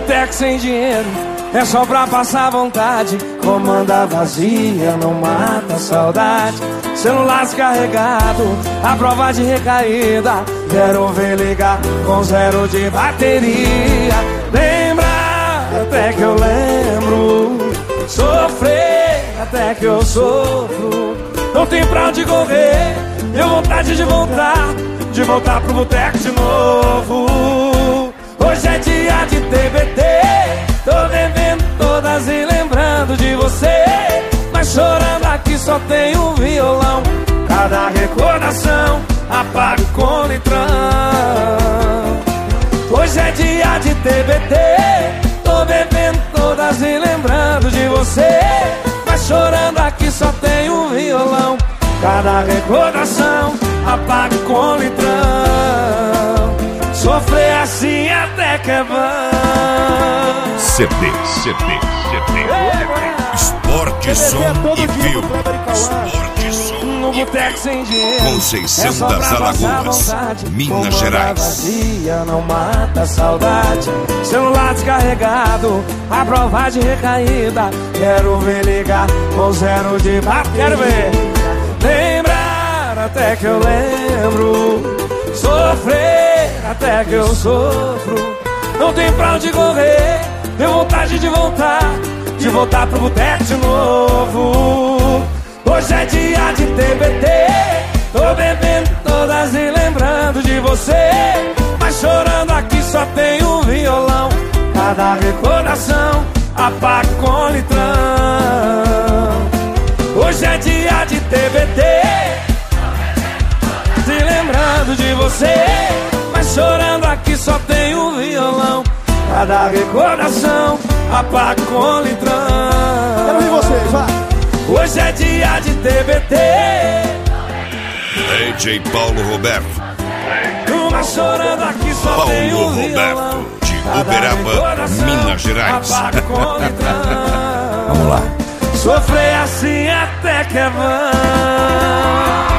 boteco sem dinheiro, é só pra passar vontade. Comanda vazia, não mata a saudade. Celular descarregado, a prova de recaída. Quero ver ligar com 0 de bateria. Lembrar até que eu lembro, sofrer até que eu sofro. Não tem pra onde correr, deu vontade de voltar pro boteco de novo. Hoje é dia de TBT, tô bebendo todas e lembrando de você. Mas chorando aqui só tem um violão. Cada recordação apago com litrão. Hoje é dia de TBT, tô bebendo todas e lembrando de você. Mas chorando aqui só tem um violão. Cada recordação apago com litrão. Sofrer assim até que é bom. CD. Esporte, som e filme. Esporte, som no boteco sem dinheiro, Conceição das Alagoas, Minas Gerais. Vazia, não mata a saudade. Celular descarregado, a prova de recaída. Quero ver ligar com 0 de bateria. Quero ver lembrar até que eu lembro, sofrer até que eu sofro. Não tem pra onde correr, deu vontade de voltar pro boteco de novo. Hoje é dia de TBT, tô bebendo todas e lembrando de você. Mas chorando aqui só tem um violão. Cada recordação apago com litrão. Hoje é dia de TBT, se lembrando de você. Mas chorando aqui só tem um violão. Cada recordação apago com litrão. Quero ouvir vocês, vai. Hoje é dia de TBT. DJ Paulo Roberto. Mas chorando aqui só tem um violão. De Uberaba, Minas Gerais. Apago com litrão. Vamos lá. Sofrer assim até que é bom.